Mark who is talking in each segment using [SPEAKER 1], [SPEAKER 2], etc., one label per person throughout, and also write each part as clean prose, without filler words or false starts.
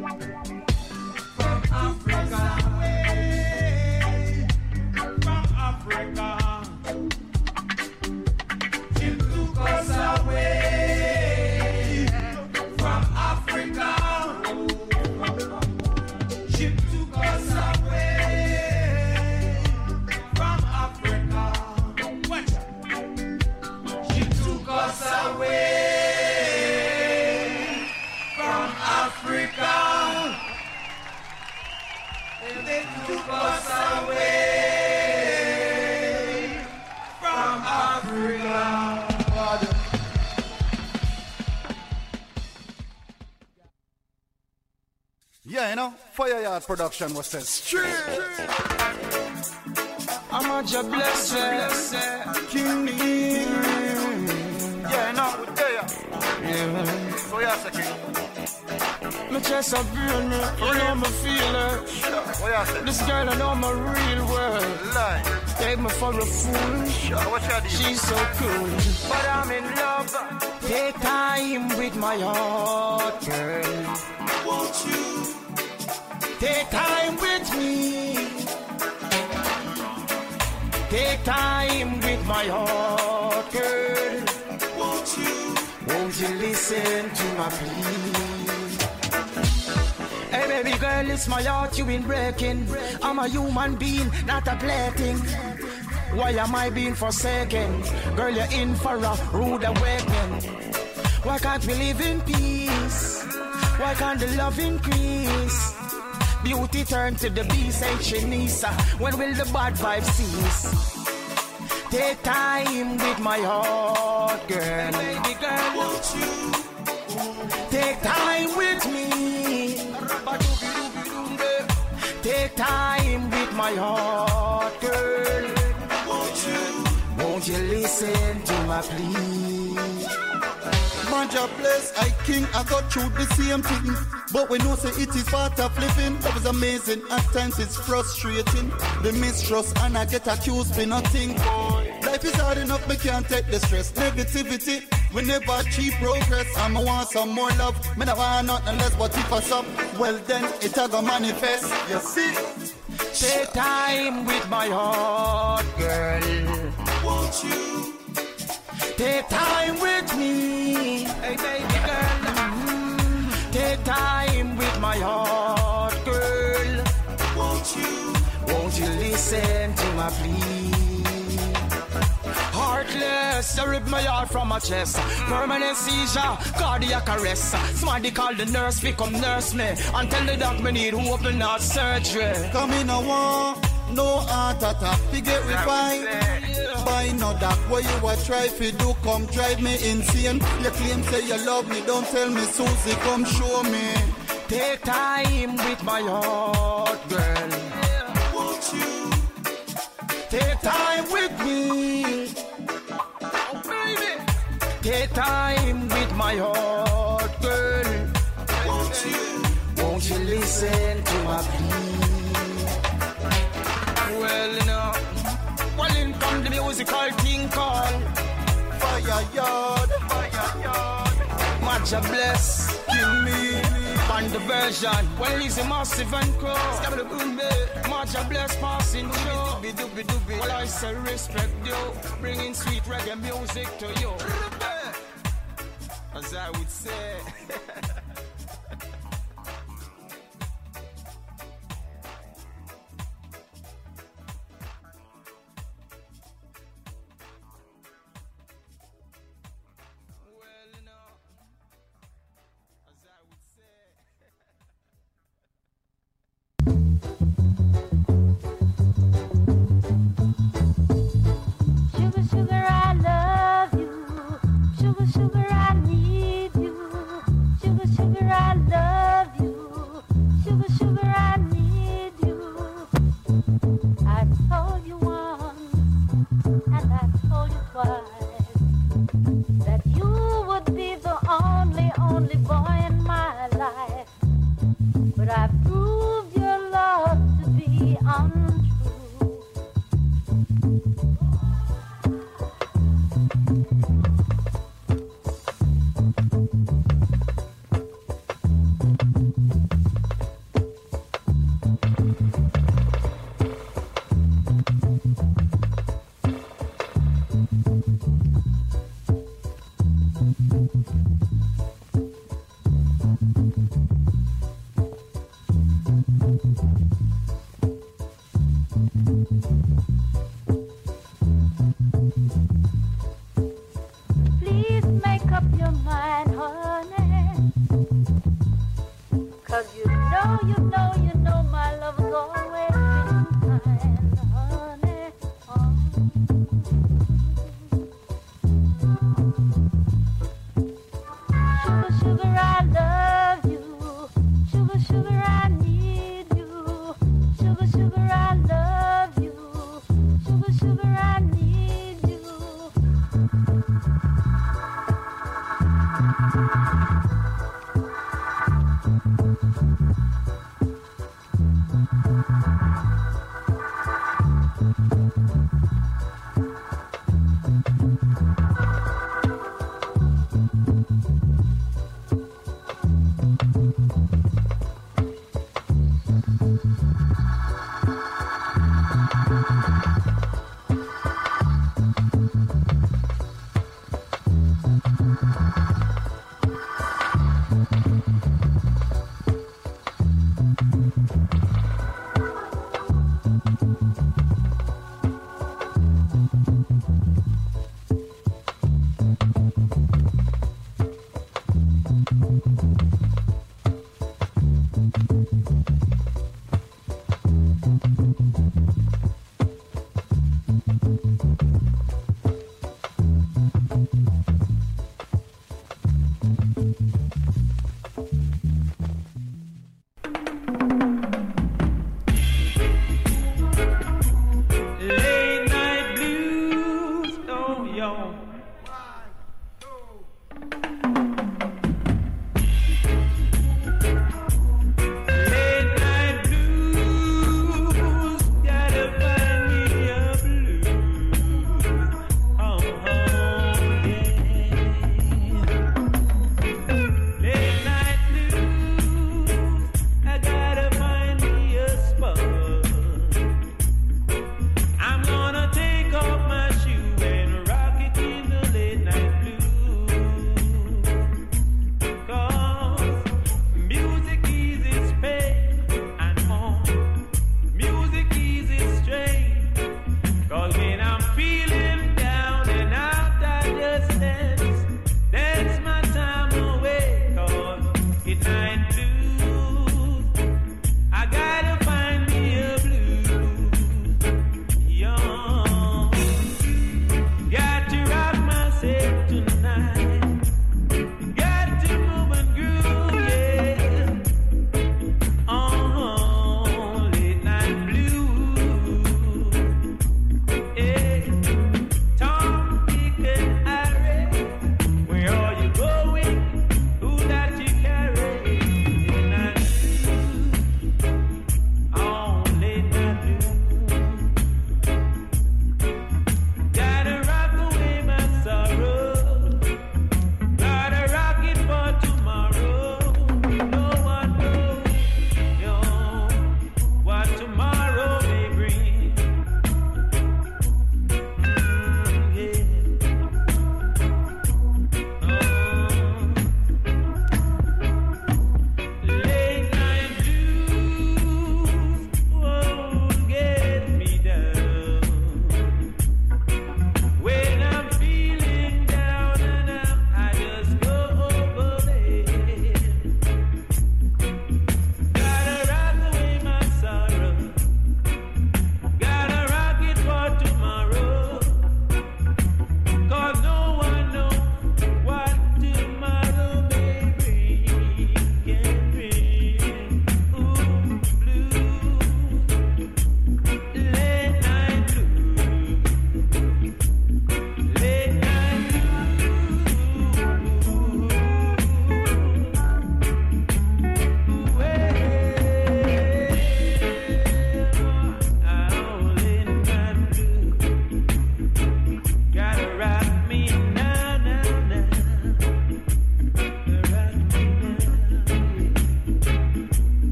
[SPEAKER 1] From Africa, from Africa, Him took us away. From Africa, Him took us away. From Africa, watch out. Him took us away. From Africa. They took us away from Africa.
[SPEAKER 2] Yeah, you know, Fire Yard Production was said straight.
[SPEAKER 1] I'm a job blessed, King me.
[SPEAKER 2] Yeah, you know, we're there.
[SPEAKER 1] Yeah.
[SPEAKER 2] So yeah, second.
[SPEAKER 1] My chest a burn me, you know me feel her.
[SPEAKER 2] What you say?
[SPEAKER 1] This girl I know my real world.
[SPEAKER 2] Lie.
[SPEAKER 1] Take me for a fool.
[SPEAKER 2] What you do?
[SPEAKER 1] She's so cool, but I'm in love. Take time with my heart, girl. Won't you take time with me? Take time with my heart, girl. Won't you listen to my plea? Hey baby girl, it's my heart you've been breaking. I'm a human being, not a plaything. Why am I being forsaken? Girl, you're in for a rude awakening. Why can't we live in peace? Why can't the love increase? Beauty turn to the beast, ain't Shanisa. When will the bad vibe cease? Take time with my heart, girl. Baby girl, won't you take time with me? Take time with my heart, girl. Won't you listen to my plea?
[SPEAKER 2] Manja bless, I king, I got through the same thing. But we know say it is part of living. That was amazing, at times it's frustrating. The mistrust and I get accused for nothing. Life is hard enough, me can't take the stress. Negativity, we never achieve progress. I'ma want some more love, me not want nothing less. But if I up, well then it a go manifest. You see?
[SPEAKER 1] Take time with my heart, girl. Won't you take time with me? Hey baby girl, take time with my heart, girl. Won't you listen to my plea? Heartless, I rip my heart from my chest. Permanent seizure, cardiac arrest. Somebody call the nurse, fi come nurse me. And tell the doc me need open heart surgery.
[SPEAKER 2] Come in a war, no heart attack, fi get revived. Buy no doc, what you a try fi do, come drive me insane. You claim say you love me, don't tell me Susie, come show me.
[SPEAKER 1] Take time with my heart, girl. Won't you take time with me? Oh baby, take time with my heart, girl. Won't you listen to my plea? Well, you know, well, in come the musical thing called
[SPEAKER 2] Fire Yard.
[SPEAKER 1] Maja bless, kill me. And the version, well, he's a massive and cross. Maja bless passing through. Well, I say respect you, bringing sweet reggae music to you. As I would say.
[SPEAKER 3] Sugar, I love you. Sugar, I need you. Sugar, I love you. Sugar, I need you. I told you once, and I told you twice, that you would be the only boy in my life. But I proved your love to be untrue.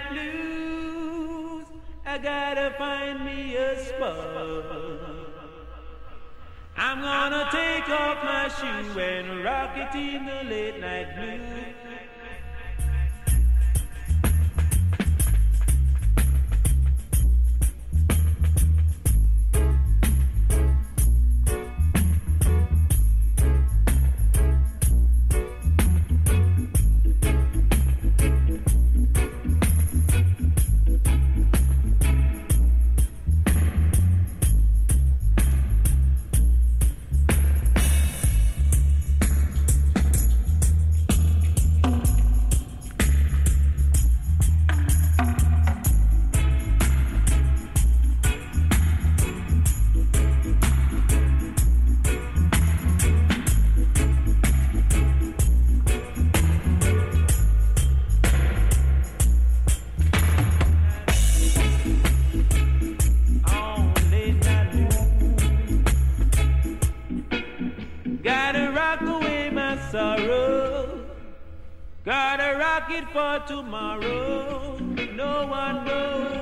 [SPEAKER 4] blues. I gotta find me a spot. I'm gonna take off my shoe and rock it in the late night blues. Gotta rock it for tomorrow. No one knows.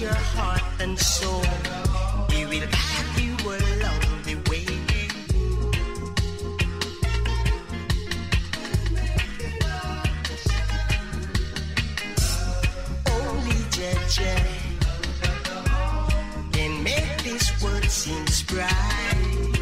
[SPEAKER 5] your heart and soul. He will guide you along the way. Only Jah can make this world seem bright.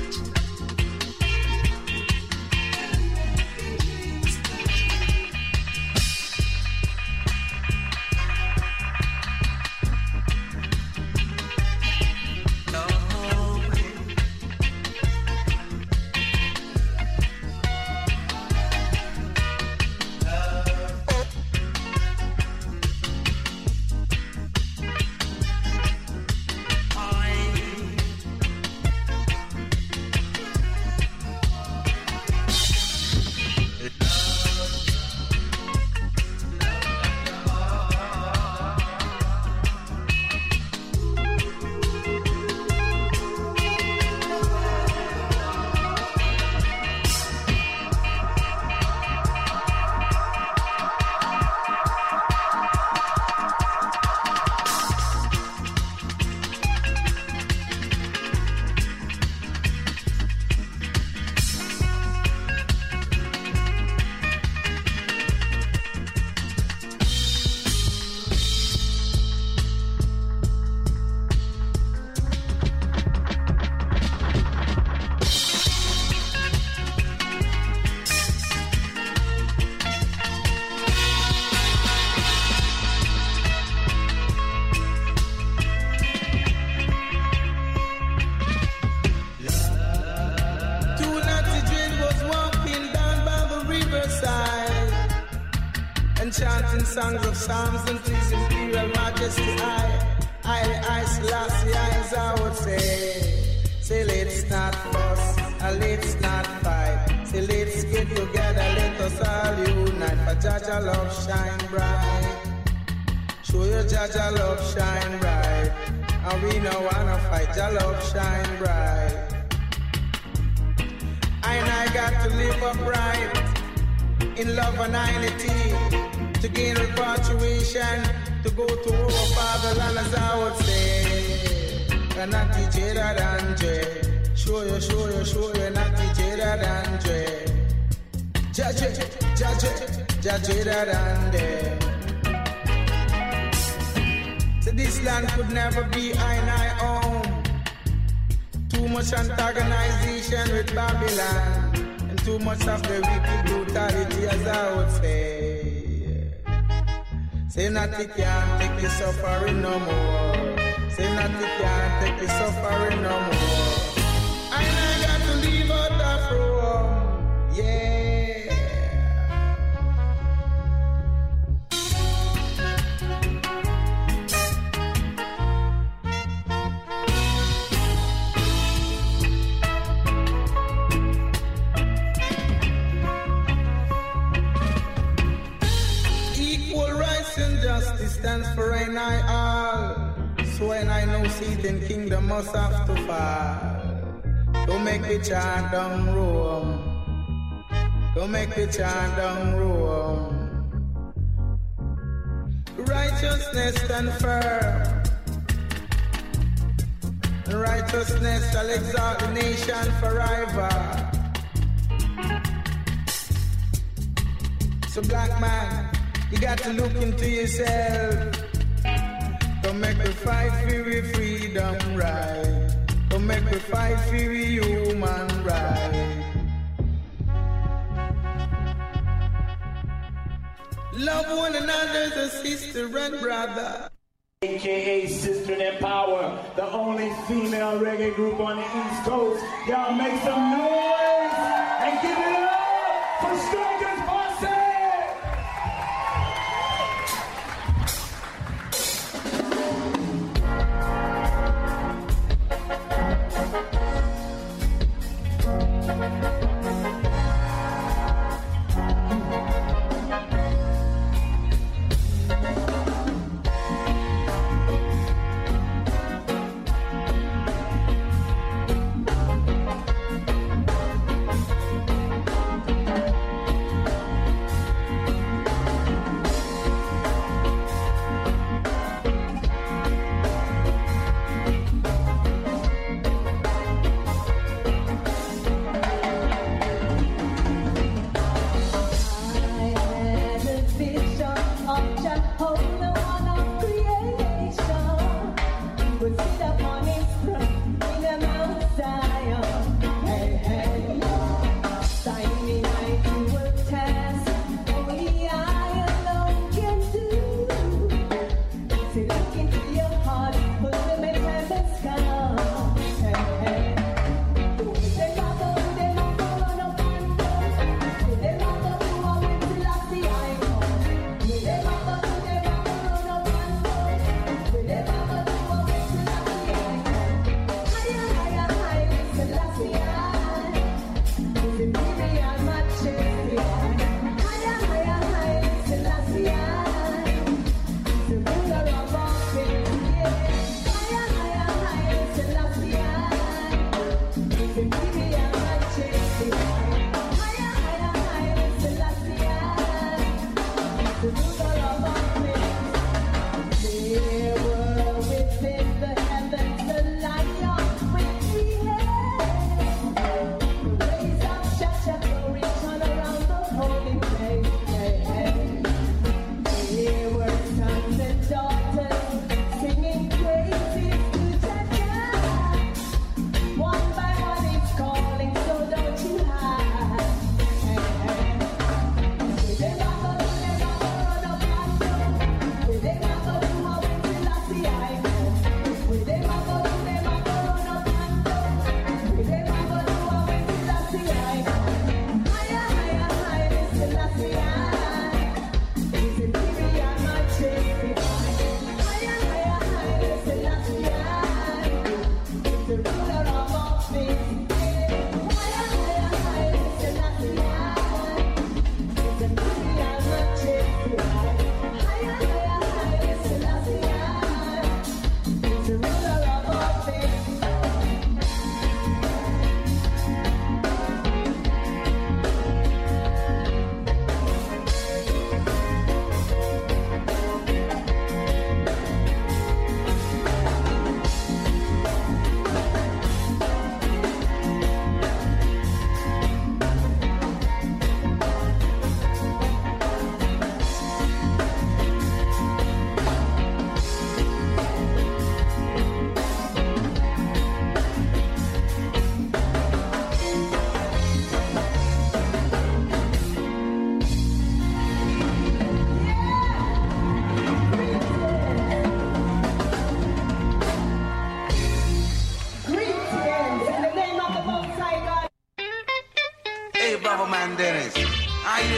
[SPEAKER 1] Songs of Psalms and his imperial majesty, I Selassie, as I would say let's not fuss, let's not fight, say let's get together, let us all unite, for Jaja love shine bright, show your Jaja love shine bright, and we no wanna fight, Jah love shine bright, and I got to live upright, in love and unity, to gain repatriation, to go to our fatherland, as I would say. Nati Jada Danje, show you, Nati Jada Danje. Jada Danje. So this land could never be I own. Too much antagonization with Babylon, and too much of the wicked brutality, as I would say. Say Natty can't take the suffering no more. Say Natty can't take the suffering no more. And I got to leave out the room. Yeah. Justice stands for an I all. So when I know Satan kingdom must have to fall. Don't make me chant down Rome. Don't make me chant down Rome. Righteousness stand firm. Righteousness shall exalt the nation forever. So black man, you got to look into yourself. Don't make me fight for your freedom right. Don't make me fight for your human right. Love one another as a sister and brother.
[SPEAKER 6] AKA Sister in Power, the only female reggae group on the East Coast. Y'all make some noise and give it up for Strikers Posse!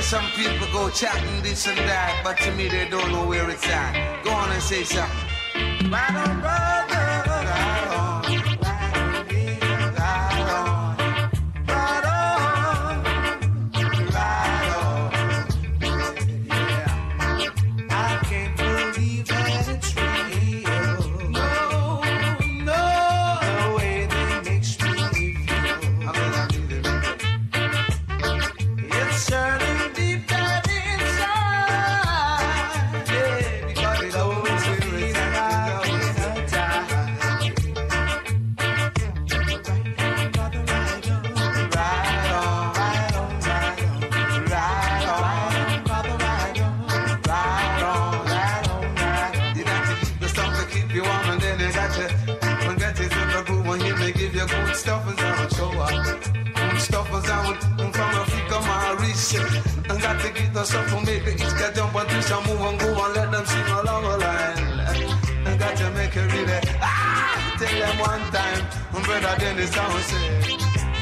[SPEAKER 7] some people go chatting this and that, but to me they don't know where it's at. Go on and say something. Right on, brother. Right on.
[SPEAKER 8] Something make the each get jump and twist and move and go and let them sing along the line. And got to make it really tell them one time when brother Dennis down say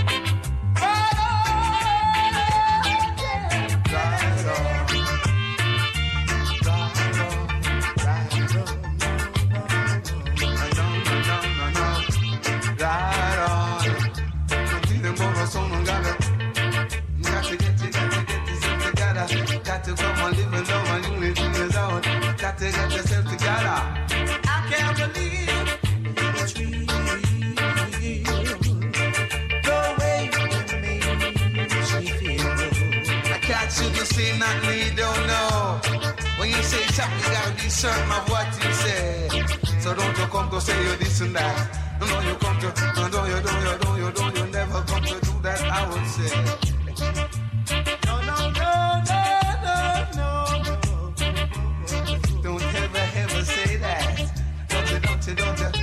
[SPEAKER 8] to come and live in love and unity is out. Got to get yourself together. I can't believe it's real. The way you makes me feel. I can't shoot you say nothing you don't know. When you say something, you gotta be certain of what you say. So don't you come to say you this and that. No, you come to, you never come to do that, I would say. Don't you?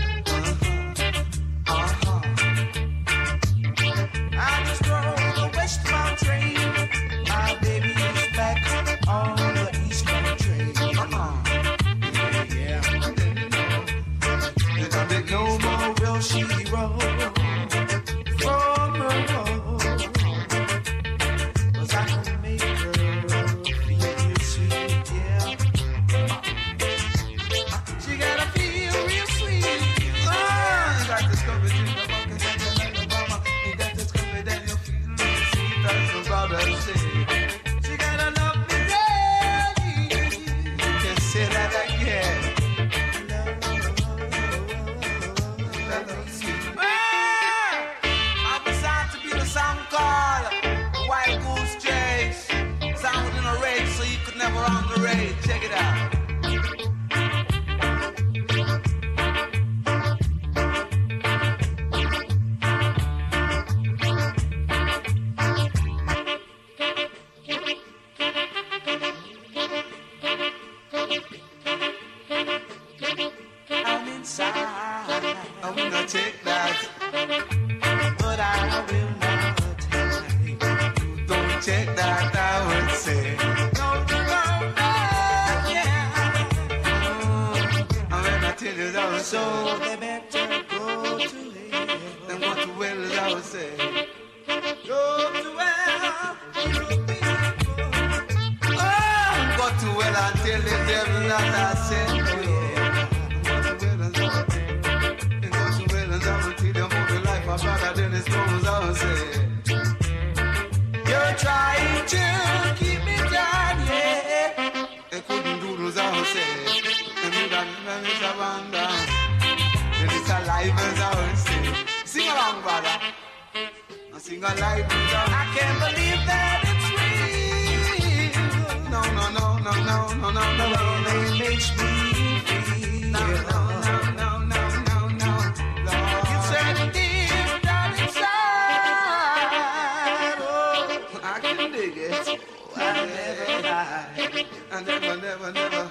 [SPEAKER 8] I just drove the westbound train. My baby is back on the eastbound train. Yeah. No more will she roll from her road. 'Cause I can make her feel sweet, yeah. She gotta feel real sweet. You got this covered in the bucket and you like the mama. You got this covered and you feel real sweet. That's what brother say. She gotta love me, yeah. You can say that again. I'm designed to be the song called Wild Goose Chase. Sound in a rage so you could never run the rage. Check it out. So they better go to hell. Then go to hell, I would say. Go to hell. Oh, go to hell and tell the devil that I said, oh yeah. Go to hell and go to hell and I will tell them all the life my brother Dennis goes, I would say. You're trying to keep me down, yeah. They couldn't do those, I would say. And you got me abandoned. It's alive as I would say. Sing along, brother. Sing alive as I can't believe that it's real. No. It makes me feel. No. It's a deep down inside. Oh, I can dig it. Oh, I never lie. I never.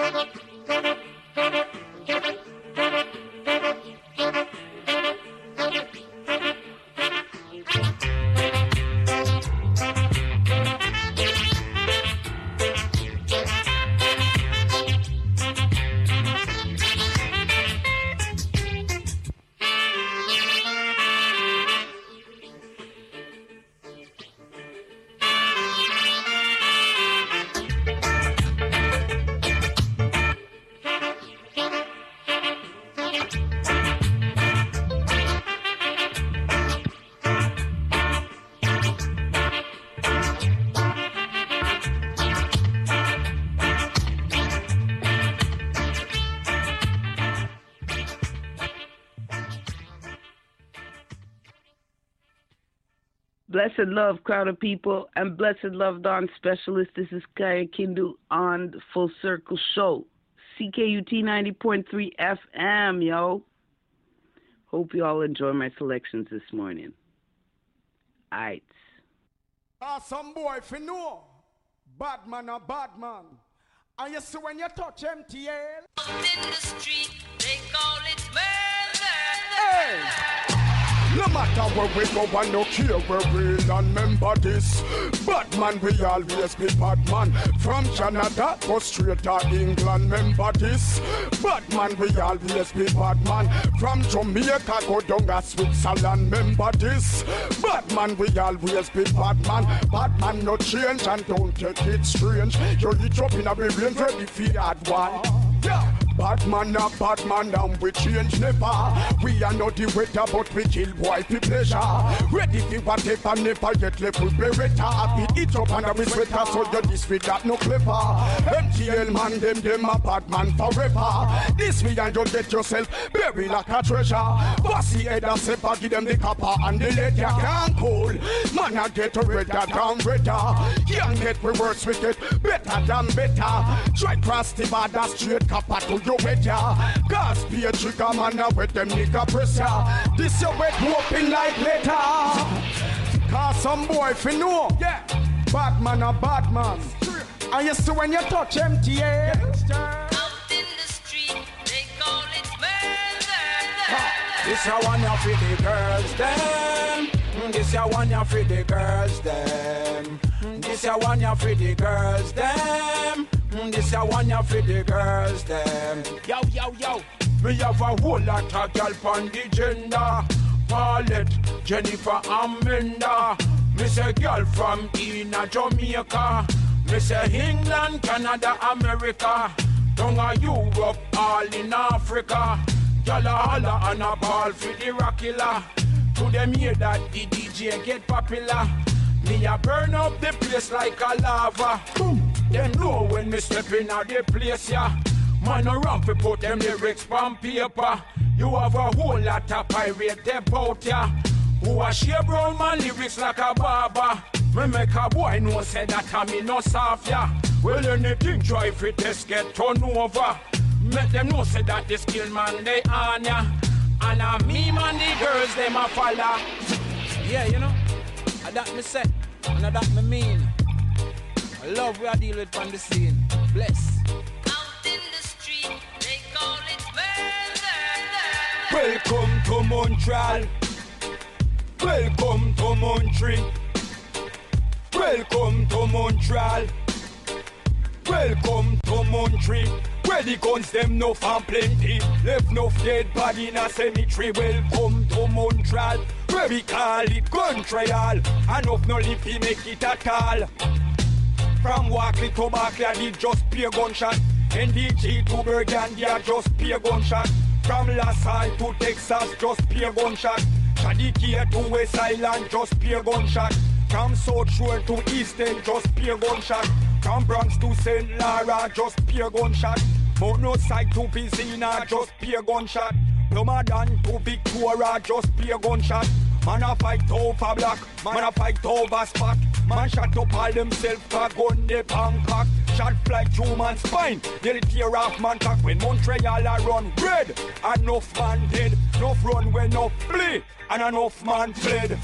[SPEAKER 9] Blessed love, crowd of people, and blessed love, Dawn Specialist. This is Kaya Kindu on the Full Circle Show. CKUT 90.3 FM, yo. Hope you all enjoy my selections this morning. Aight.
[SPEAKER 10] Some boy, if you know, bad man a bad man. And you see when you touch MTL.
[SPEAKER 11] Out in the street, they call it murder.
[SPEAKER 10] Hey! No matter where we go, I no care where we land. Remember this, Batman, we always be Batman. From Canada, go straight to England. Remember this, Batman, we always be Batman. From Jamaica, go down to Switzerland. Remember this, Batman, we always be Batman. Batman no change and don't take it strange. You eat up in a brain ready for that one. Yeah. Batman a Batman and we change never. We are not the weather but we kill boy for pleasure. Ready for whatever, never yet left with beretta. Beat it up under we sweater so you this with that no clever. MTL man them a Batman forever. This way and you get yourself buried like a treasure. Bossy head and sepa give them the copper and the lead you can't call. Man a get redder down redder. Young get we worse we get better than better. Try cross the border straight copper to you with ya. Cause be a trigger man now with them nigga press ya. This your wet whooping like later. Cause some boy if you know, yeah, Batman a bad man. And you see when you touch MTA.
[SPEAKER 11] Out in the street, they call it murder.
[SPEAKER 6] This a one ya for the girls them. This a one ya for the girls them. This a one ya for the girls them. This a one ya for the girls them. Yo yo yo, we have a whole lot of girl on the gender. Paulette, Jennifer, Amanda. Me say girl from Ina, Jamaica. Me say England, Canada, America. Down a Europe, all in Africa. Girl a holla and a ball for the rockilla. To them hear that the DJ get popular. Me a burn up the place like a lava. Boom. Them know when me step in a the place, yeah. Man around to put them lyrics on paper. You have a whole lot of pirate about ya. Who a share brown man lyrics like a barber. Me make a boy know say that I me no soft, yeah. Well anything try if it test get turned over. Make them know say that the skill man they on ya. And me man the girls them a follow. Yeah, you know. That me say, and that me mean. I love we are deal with on the scene. Bless.
[SPEAKER 11] Out in the street, they call it murder.
[SPEAKER 6] Welcome to Montreal. Welcome to Montreal. Welcome to Montreal. Welcome to Montreal. Where the guns them no and plenty. Left no dead body in a cemetery. Welcome to Montreal. Where we call it gun trial. Enough no lippy make it at all. From Walkley to Barkley, I did just pay gunshot. NDG to Burgundy, I just pay gunshot. From La Salle to Texas, just pay gunshot. Shadiki to West Island, just pay gunshot. From South Shore to East End, just pay gunshot. From Bronx to St. Lara, just pay gunshot. Mount No Side to Piscina, just pay gunshot. Ramadan to Victoria, just pay gunshot. Man a fight over black, man a fight over spot. Man shot up all themself, a gun they Bangkok. Shot fly through man's spine, they'll tear off man cock. When Montreal a run red, enough man dead. Enough run when enough flee, and enough man fled.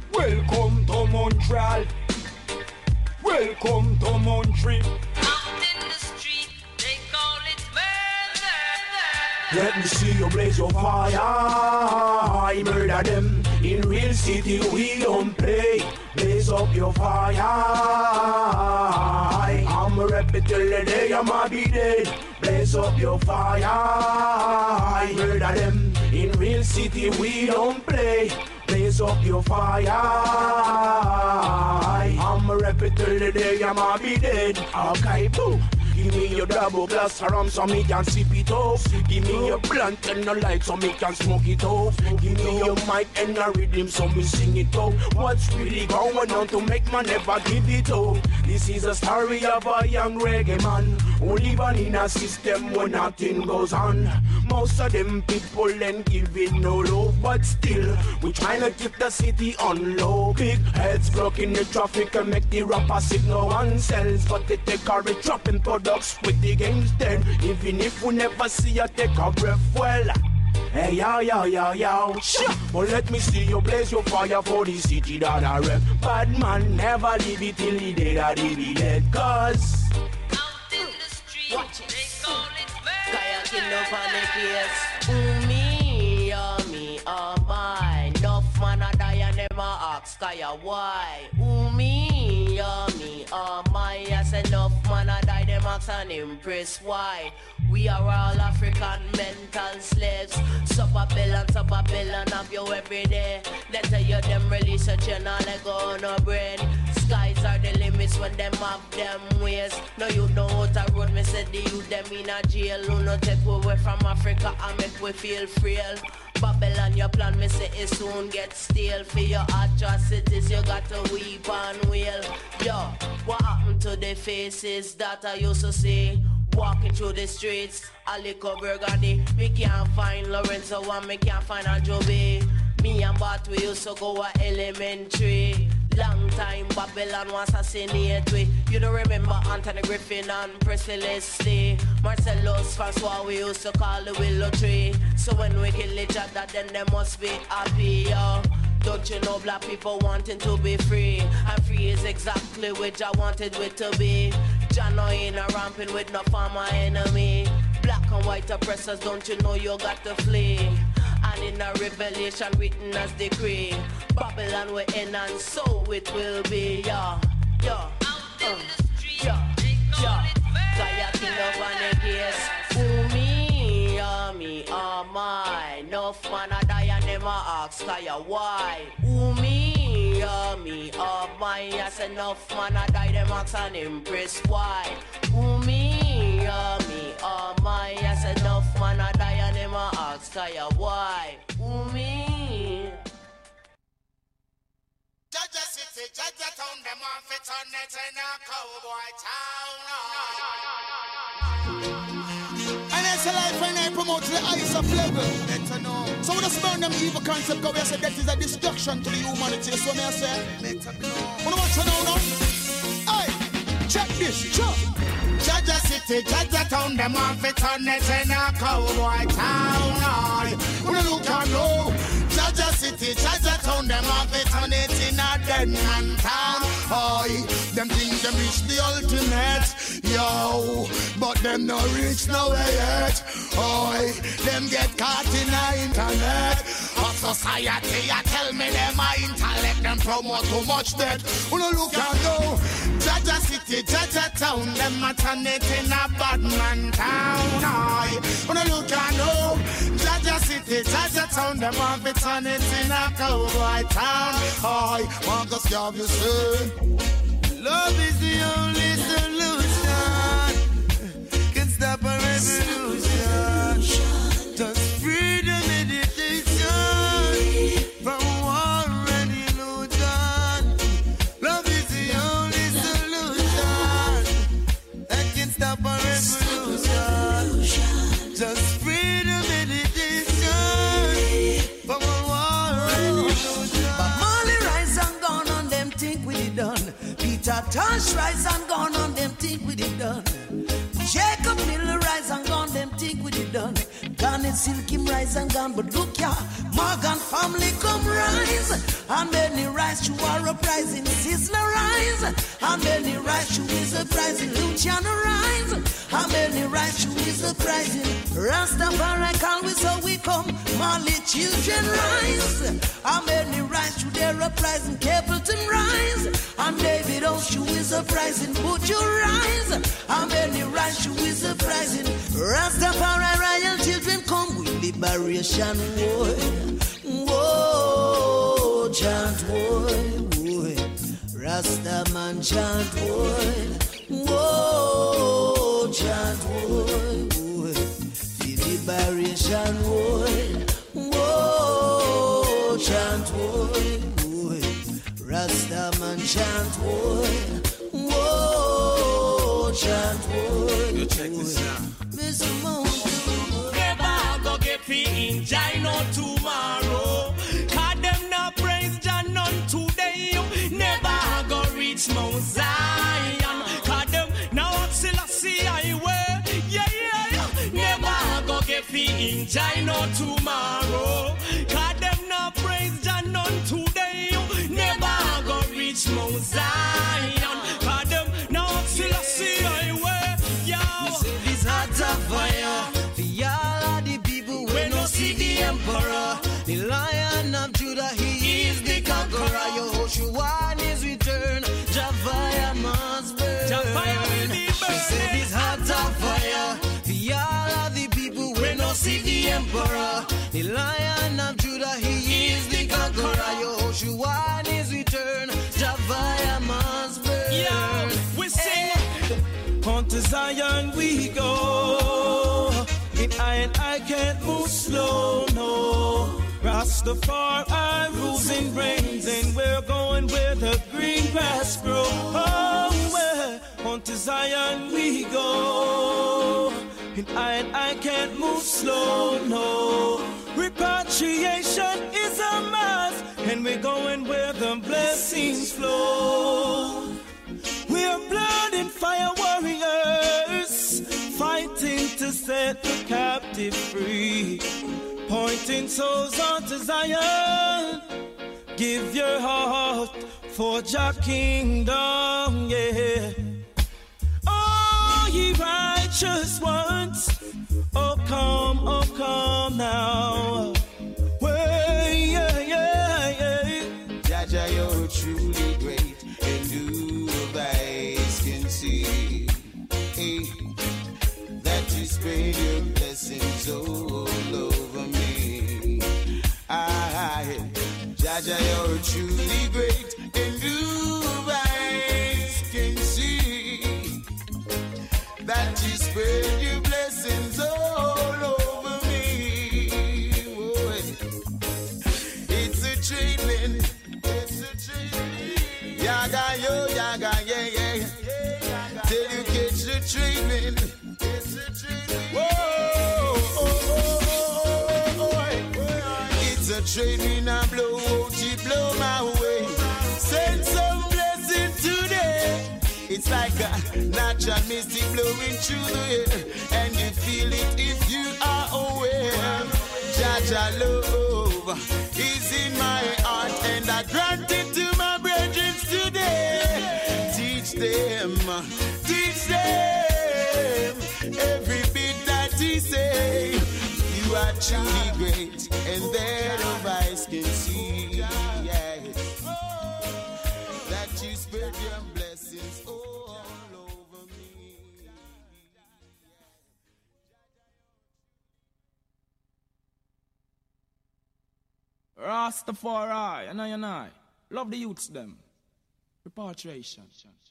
[SPEAKER 6] Welcome to Montreal. Welcome to Montreal.
[SPEAKER 11] Out in
[SPEAKER 6] Let me see you blaze your fire. I murder them. In real city we don't play. Blaze up your fire. I'm a rep it till the day I'ma be dead. Blaze up your fire. I murder them. In real city we don't play. Blaze up your fire. I'm a rep it till the day I'ma be dead. Okay, boo. Give me your double glass of rum so me can sip it off. Give me your blunt and a light so me can smoke it off. Give me your mic and a rhythm so me sing it off. What's really going on to make man never give it up? This is a story of a young reggae man who live on in a system where nothing goes on. Most of them people ain't giving no love, but still we trying to keep the city on low. Big heads blocking the traffic and make the rapper sick. No one sells, but they take our dropping products with the games then. Even if we never see you take a breath, well, hey, yo, yo, yo, yo, sure. But let me see you blaze your fire for the city that I rep. Bad man never leave it till he dead or he be dead, cause
[SPEAKER 11] Out in the street, they call it murder.
[SPEAKER 12] Kaya kill up on the case. Me, oh my. Enough man a die and them a ask Kaya why. Me, oh my. Yes, enough man a die, them ask and impress why. We are all African mental slaves. Sub-a-billion of you every day. They tell you them release a channel like on a brain. Skies are the limits when them have them ways. No, you know how to road, me say the youth them in a jail. Who no take away from Africa and make we feel frail. Babylon, your plan, me say it soon get stale. For your atrocities, you got to weep and wail. Yo, what happened to the faces that I used to see? Walking through the streets, Aliko Burgundy. We can't find Lorenzo and me can't find Joby. Me and Bart, we used to go at elementary. Long time Babylon was assassinate we. You don't remember Anthony Griffin and Presley Leslie. Marcellus Francois we used to call the willow tree. So when we kill each other then they must be happy, yo. Don't you know black people wanting to be free? And free is exactly which I wanted it to be. John ain't a ramping with no farmer enemy. Black and white oppressors, don't you know you got to flee? And in a revelation written as decree, Babylon will end and so it will be. Yeah, yeah, yeah, yeah. Kaya king of an case. Me, oh my. Enough man a die and them a ask Kaya why. Me, oh my. Yes, enough man a die, them ask and impress why. Me, oh my. Yes, enough man a die and them a ask Kaya why. Me.
[SPEAKER 13] Jaja City, Jaja Town, them off it on it in a cowboy town.
[SPEAKER 2] And it's a life and I promote to the highest of level. So we just burn them evil concept because we say that is a destruction to the humanity. So me I say, wanna watch it now? Hey, check this, check.
[SPEAKER 13] Jaja City, Jaja Town, them off it on it in a cowboy town. Wanna look and know. Jaja City, Jaja Town, them have it on it in a dead man town. Oi, them think them reach the ultimate, yo, but them no reach nowhere yet. Oi, them get caught in the internet of society. I tell me them a intellect, them promote too much debt. Wanna look and go. Jaja City, Jaja Town, them a turn it in a bad man town. Oi, wanna look and go. Jaja City, Jaja Town, them have it on it in a cowboy town. Oi, Marcus Garvey say,
[SPEAKER 14] love is the only solution. Can stop a revolution. Just freedom, meditation from war and illusion. Love is the only solution that can stop a revolution. Just freedom, meditation from war and illusion. But Molly rise and gone on them think we did done. Peter Tosh rise and gone on them think we did done. Jacob Miller rise and gone them think we did done. Garnet Silkim rise and gone, but look ya, Morgan family come rise. And many rise to our uprising, Sizzler rise. And many rise to his uprising, Luciano rise. How many rise to is uprising? Rastafari call we so we come. Mali children rise. How many rise to their uprising? Capleton rise. And David Oshu is uprising. Would you rise? How many rise to is uprising? Rastafari royal children come with liberation war. Whoa, chant war. Rasta man chant war. Whoa, chant war. The liberation war. Whoa, chant war. Rasta man chant war. Whoa, chant war.
[SPEAKER 15] You check this out.
[SPEAKER 14] Mr. Mountain.
[SPEAKER 15] Never go get free in China tomorrow. Cause them not praise Jah none today. Never go reach Mount Zion. Cause them now up Selassie highway. Yeah. Never go get free in China tomorrow. Cause them not praise Jah none today. Never go reach Mount Zion. Cause them now up Selassie highway.
[SPEAKER 14] This heart of fire for all of the people when no see the emperor. The Lion of Judah, he is the conqueror. Yehoshua is return. Javaya must burn.
[SPEAKER 15] Javaya will be burned.
[SPEAKER 14] This heart of fire for all of the people when no see the emperor. The Lion of Judah, he is the conqueror. Yehoshua is return. Javaya must burn.
[SPEAKER 15] Yo, we sing.
[SPEAKER 4] On to Zion we go. In I can't move slow, no. Rastafari rules and reigns, and we're going where the green grass grows. Oh, well, on to Zion we go. And I can't move slow, no. Repatriation is a must, and we're going where the blessings flow. We're blood and fire warriors, fighting to set the captive free. Pointing souls onto Zion. Give your heart for Jah kingdom, yeah. Oh, ye righteous ones, oh come now. Well, yeah.
[SPEAKER 7] Jah, you're truly great, and who of eyes can see that you spread your blessings all over me. Jah, you're truly great, and who of eyes can see that you spread your blessings all over me. Oh, it's a treatment. Yaga, yeah. Till you catch the treatment. Whoa, it's a treatment, I blow, she blow my way. Send some blessing today. It's like a natural mystic blowing through the air, and you feel it if you are aware. Jah love is in my heart, and I grant it to my brethren today. Teach them every bit that he say. You are truly great, and that of eyes can see. Yes. That you spread your blessings all over me.
[SPEAKER 4] Rastafari, and I. Love the youths them. Repatriation.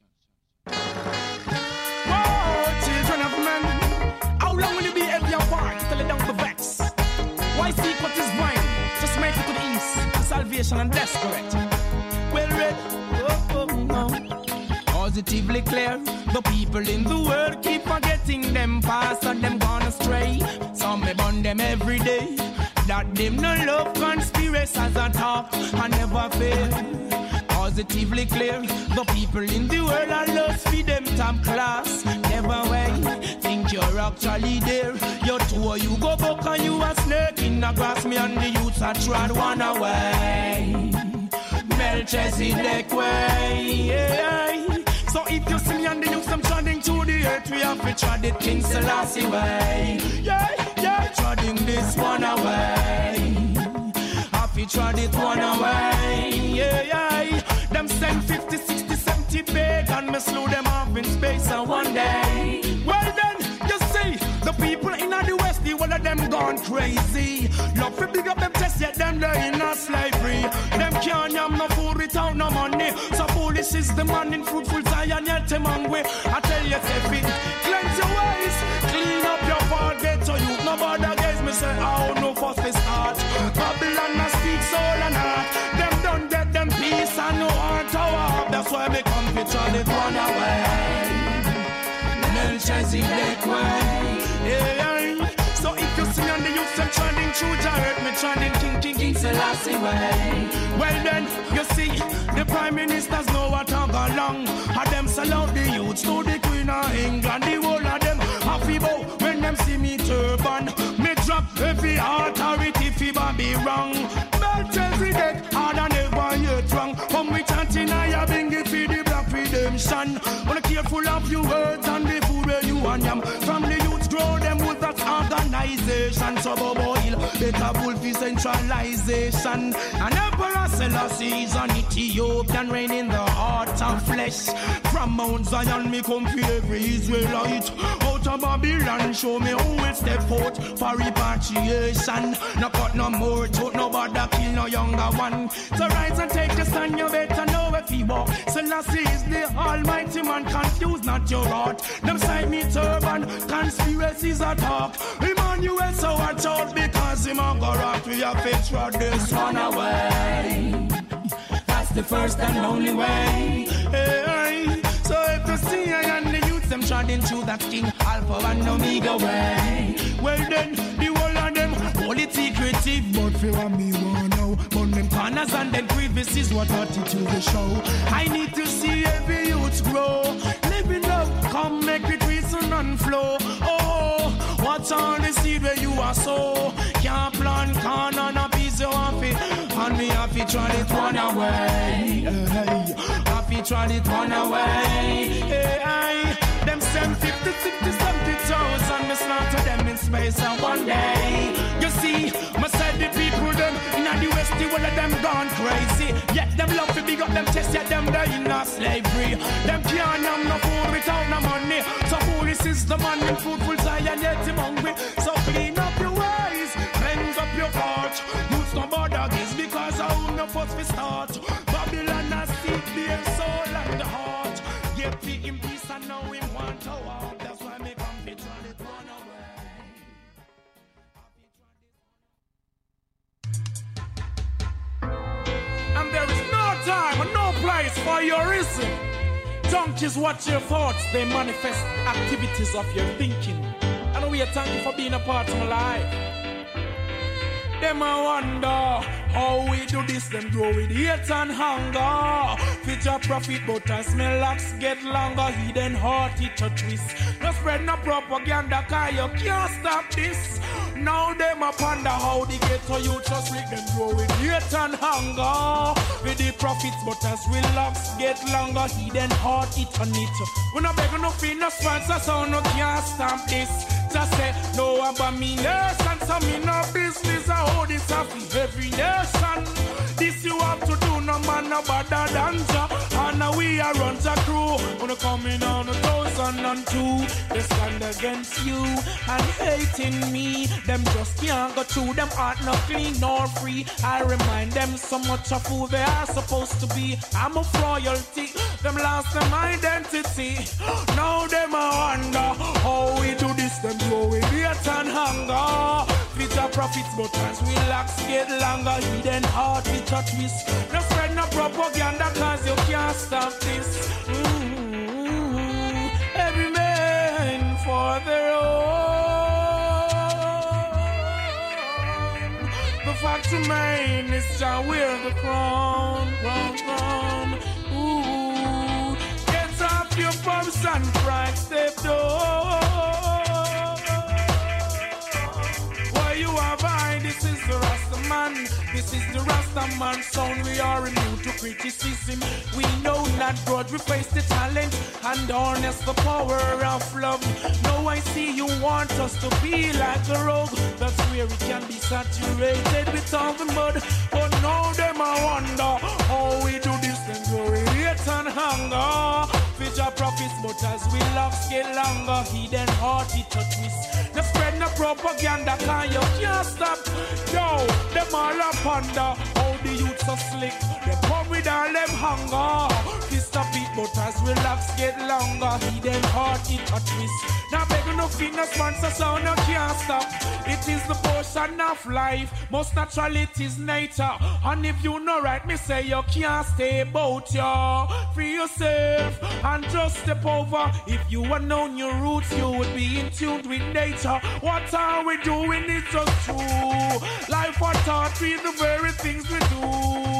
[SPEAKER 6] Oh, children of men, how long will you be every part till it don't be vex? Why seek what is mine? Just make it to the east, to salvation and that's correct. Well read, no. Positively clear, the people in the world keep forgetting them past and them gone astray. Some may burn them every day. That them no love conspiracies and talk and never fail. Positively clear, the people in the world are lost for them top class. Never way, think you're actually there. You're two, you go back and you a snake in the grass. Me and the youths are trod one away. Melchizedek way,
[SPEAKER 1] So if you see me and the youths, I'm treading through the earth, we have to tread it King Selassie way. Yeah, treading this one away. Happy tread it one away. Yeah. Them send 50, 60, 70 big and me slew them off in space and one day. Well then, you see, the people in the West, the one of them gone crazy. Love to big up them chest, yet them they in a slavery. Them can't have no food without no money. So foolish is the man in fruitful Zion, yet them hungry. I tell you, say, cleanse your ways, clean up your heart, get to you. Nobody against me say, oh, no fuss this heart. Babylon a speak soul and heart. Them don't get them peace and no heart to walk. That's why me come picture it one away. Melchizedek way. Yeah. So if you see me on the youth, I'm trending through Jared, me trending King Selassie way. Well then, you see, the Prime Ministers know what I'm along. Had them sell out the youths to the Queen of England. The whole of them happy bow when them see me turban. Me drop every authority fever be wrong. Melchizedek, hard and never yet wrong. Come we chanting, I bring it for the black redemption. Wanna careful of your words and the food where you and them. From the youths grow them with that organization. So boil, better wolf is centralization. And Emperor Selassie is an Ethiopian reign in the heart of flesh. From Mount Zion me come for every Israelite. Out of Babylon show me who will step out for repatriation. No cut no more throat, nobody kill no younger one. So rise and take the stand, you better know if you walk. Selassie is the almighty man, confuse not your heart. Them side me turban, conspiracies are talk. Emmanuel so watch out because him a go rock. We have to throw this one away. That's the first and only way. Hey. So if you see I and the youth them treading through that King Alpha and Omega way. Well then, the whole of them hold it secretive, but for what me want now. Burn them corners and then crevices, what attitude they show. I need to see every youth grow. Live in love, come make it reason and flow. Oh, watch all the seed where you are so. Can't plant corn on a piece of it. And me happy try it one away. Hey, happy try it one away. Hey, them send 50, 60, 70,000. Me slaughter them in space and one day. You see, me said the people them in the West, the one of them gone crazy. Yet them love to big up them chest, yet them die in a slavery. Them can't have no food without no money. So foolish is the man in fruitful Zion, yet him hungry. So clean up your ways, cleanse up your heart. Use no bother this because I will not first we start. Babylon has seek their soul and the heart. Give me in peace and now him want to walk. That's why me come to try it one away. And there is no time and no place for your reason. Donkeys watch your thoughts, they manifest activities of your thinking. And we thank you for being a part of my life. Them I wonder how we do this, them grow with hate and hunger. Fit your profit, but as my locks get longer, hidden heart it a twist. No spread no propaganda, cause you can't stop this. Now them I wonder how they get to you, just make them grow with hate and hunger. With the profits, but as we locks get longer, hidden heart it a knit. We no beg no fee, no sponsor, so no can't stop this. Just say no abomination, so me no business. I hold this up in every nation. This you have to do, no man no better than ya. And now we are run the crew. When coming on 2002, they stand against you and hating me. Them just can't go through, them heart not clean nor free. I remind them so much of who they are supposed to be. I'm of royalty, them lost them identity. Now them I wonder how we do this, them growing hate and hunger. Future profits, but as we locks get longer, hidden heart with a twist. No spread no propaganda, cause you can't stop this. Every man for their own. The fact remains is to wear the crown, crown. Ooh, get off your pumps and pride, step down. Why you are behind
[SPEAKER 16] this is the Rasta man. This is the Rasta man sound. We are immune to criticism. We know not God, we face the talent and harness the power of love. Now I see you want us to be like a rogue. That's where it can be saturated with all the mud. But now them I wonder how we do this and glory, hate and hunger. Fish our profits, but as we locks get longer, hidden heart it a twist. The spread no propaganda, can you can't stop. Yo, them all up under how the youths are slick. They come with all them hunger. Fist a beat, but as we locks get longer, hidden heart it a twist. Now begging no finger sponsor sound you can't stop. It is the portion of life, most natural it is nature. And if you know right, me say you can't stay about you. Free yourself and just step over. If you had known your roots, you would be in tune with nature. What are we doing? It's just true. Life or taught we the very things we do.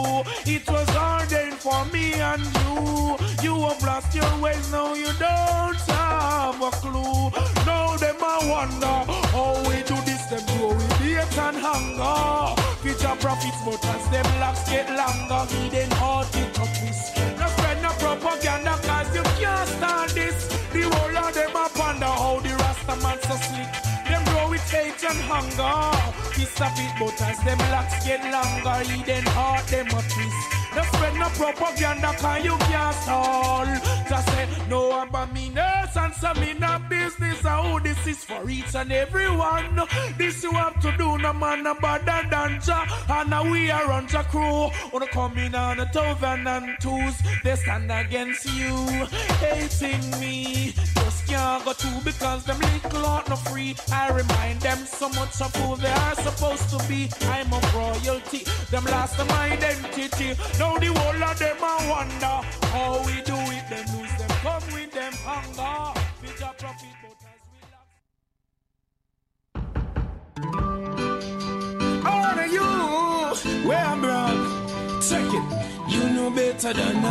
[SPEAKER 16] It was ordained for me and you. You have lost your ways, now you don't have a clue. Now them I wonder how we do this, them do with hate and hunger. Future profits, but as them locks get longer, hidden heart it a twist. No spread no propaganda, cause you can't stand this. The whole of them I wonder how the Rasta man so slick. Them grow with hate and hunger. Piece of it, but as them locks get longer, hidden heart them a twist. No spread no propaganda, cause you can't stall. Just say no abomination, some in a business. How this is for each and every one. This you have to do, no man no better than Jah. And now we are on Jah crew. Wanna come in on 2002s. They stand against you, hating me. Just can't go through because them little out no free. I remind them so much of who they are supposed to be. I'm of royalty, them lost them identity. Now the whole of them I wonder how we do it. Them lose them, come with them hunger. With your profit, but as we love. All of you, where I'm broke, check it. You know better than I.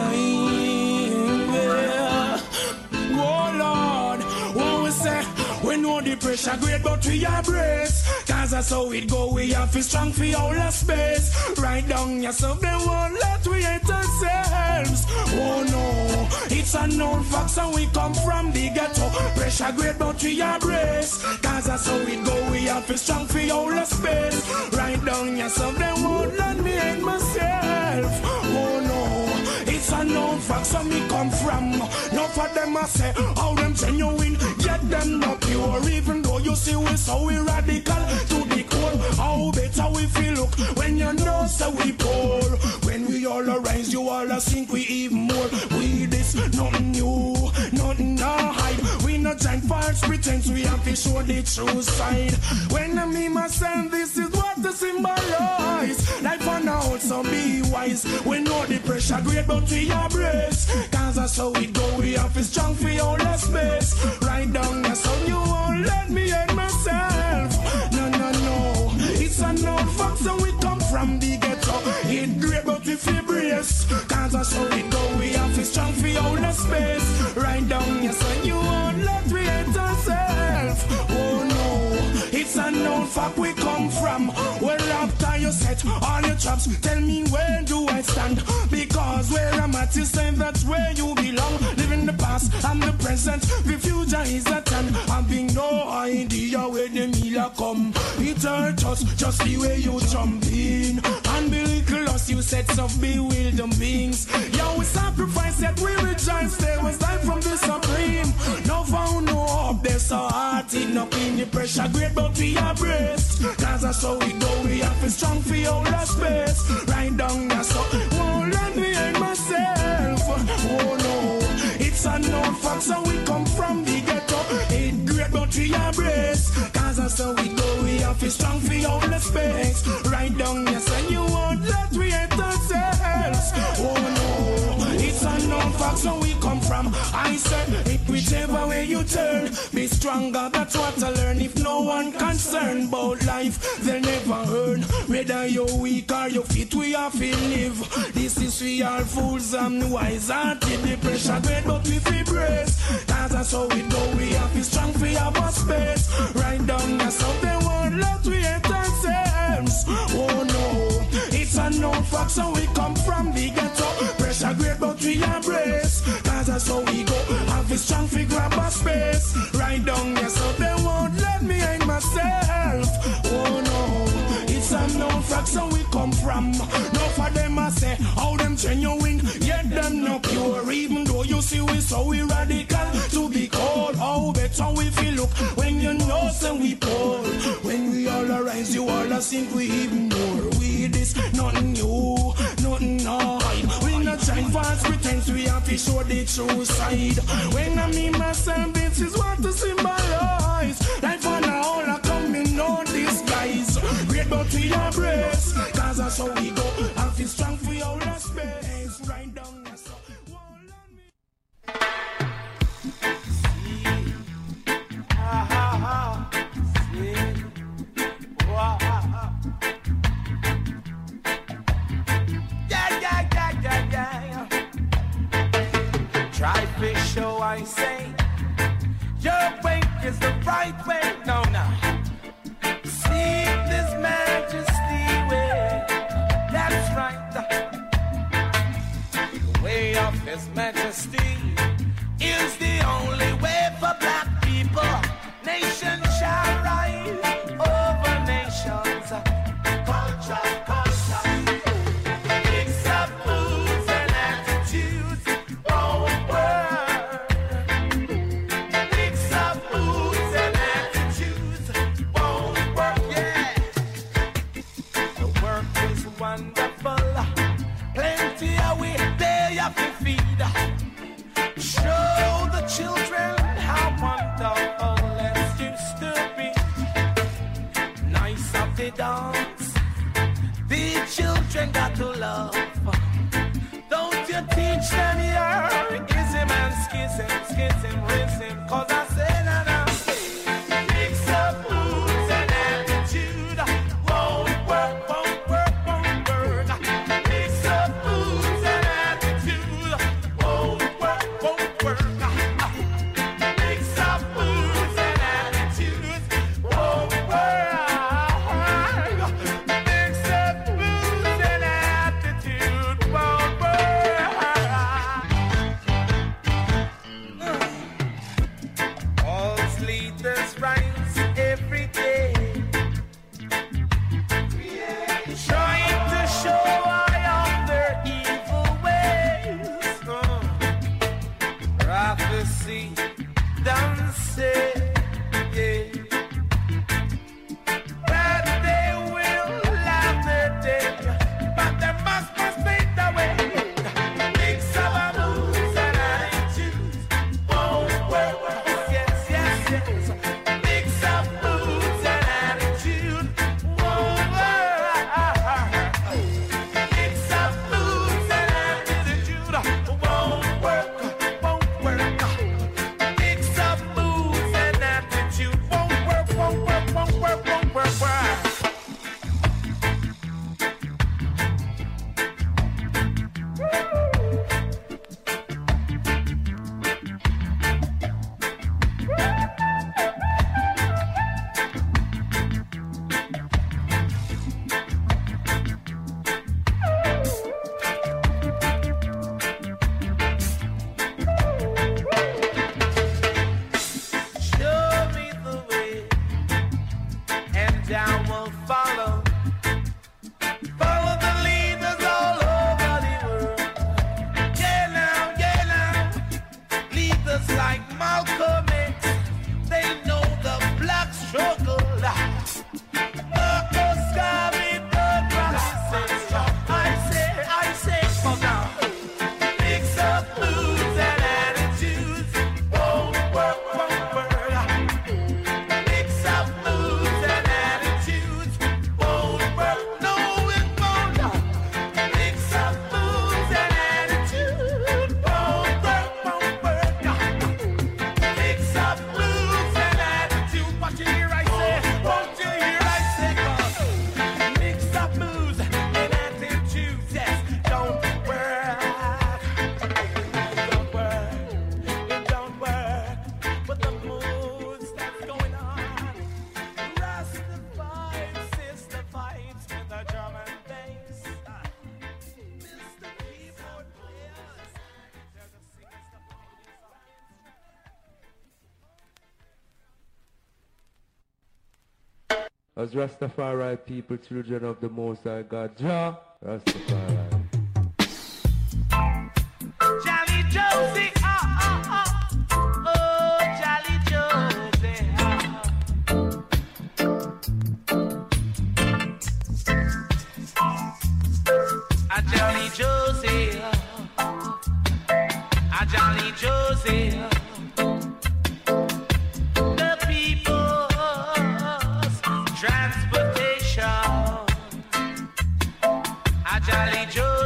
[SPEAKER 16] Oh Lord, what we say? We know the pressure great, but we embrace. Cause that's how it go, we have to strong for all the space. Write down yourself, they won't let we hate ourselves. Oh no, it's a known fact, and we come from the ghetto. Pressure great, but we embrace. Cause that's how it go, we have to strong for all the space. Write down yourself, they won't let me hate myself. Oh no, it's a known fact, and we come from. No for them I say, how them genuine, get them not pure. Even though you see we so radical to the core. How better we feel look when you know so we poor. When we all arise, you all sink we even more. We this nothing new, nothing to hide. We not giant false pretense, we have to show the true side. When I mean myself, this is what the symbolize. Life on out, so be wise. We know the pressure great, but we embrace. Cause that's how we go, we have to strong for all the space. Right down there, so you won't let me hate myself. No, no, no. It's a known fact, so we come from the ghetto. It great, but we feel brace. Cause that's how we go, we have to strong for all the space. Right down here, so you won't let me hate ourselves. Oh no, it's a known fact we come from. Well, after you set all your traps, tell me where do I stand? Because where I'm at is saying that's where you belong. Living the past and the present, the future is at hand. Having no idea where the meal come. It hurt us just the way you jump in. And be little lost, you sets of bewildered beings. Yeah, we sacrifice that we rejoice. There was life from the supreme. No found no hope, there's so hard up in the pressure great, but we embrace. Cause that's how we go, we have to strong for all the space. Right down there, so won't let me hate myself. Oh no, it's a known fact, so we come from the ghetto. It great, but we embrace. Cause that's how we go, we have to strong for all the space. Right down there, so you won't let me hate ourselves. Oh no, it's a known fact, so we come from. I said, whichever way you turn, be stronger, that's what I learn. If no one concerned about life, they'll never earn. Whether you're weak or you're fit, we have to live. This is we all fools and wise hearted. The pressure great, but we feel brace. That's how we go, we have to strong for our space. Right down there, so they won't let we hate ourselves. facts and we come from the ghetto. Pressure great but we embrace, cause that's how we go. Have a strong fi grab a space. Right down here so they won't let me hide myself. Oh no, it's a known facts and we come from. No for them I say, how them genuine, yet them no pure. Even though you see we so we radical to be cold. How better we feel look when you know say we poor. When we all arise you all a think we even more. We this nothing new, nothing hide. We not trying false pretense, we have to show the true side. When I mean myself, this is what to symbolize. Life on a whole I come in no disguise. Great but we embrace, cause that's how we go. I feel strong for all the space. Right down the sun.
[SPEAKER 1] Try fish show, I say. Your way is the right way. No, no. Seek this majesty way. That's right. The way of His Majesty is the only way for black people. Nation shall rise over nations. Culture, culture. Mix up moods and attitudes. Won't work. Mix up moods and attitudes. Won't work, yeah. The work is wonderful. Plenty of we there you can feed. Show the children how wonderful it used to be. Nice of the dance, the children got to love. Don't you teach them your ism and schism, rhythm, cause I say na na. Mix up moods and attitude, won't work, won't work, won't work. Mix up moods and attitude, won't work, won't work. Mix up moods and attitudes, won't work. Mix up moods and attitude, won't work.
[SPEAKER 17] As Rastafari people, children of the Most High God, Jah Rastafari.
[SPEAKER 18] Jolly Josie, oh, Jolly Josie, Jolly Josie, Jolly Josie, the people's transportation, Jolly Josie.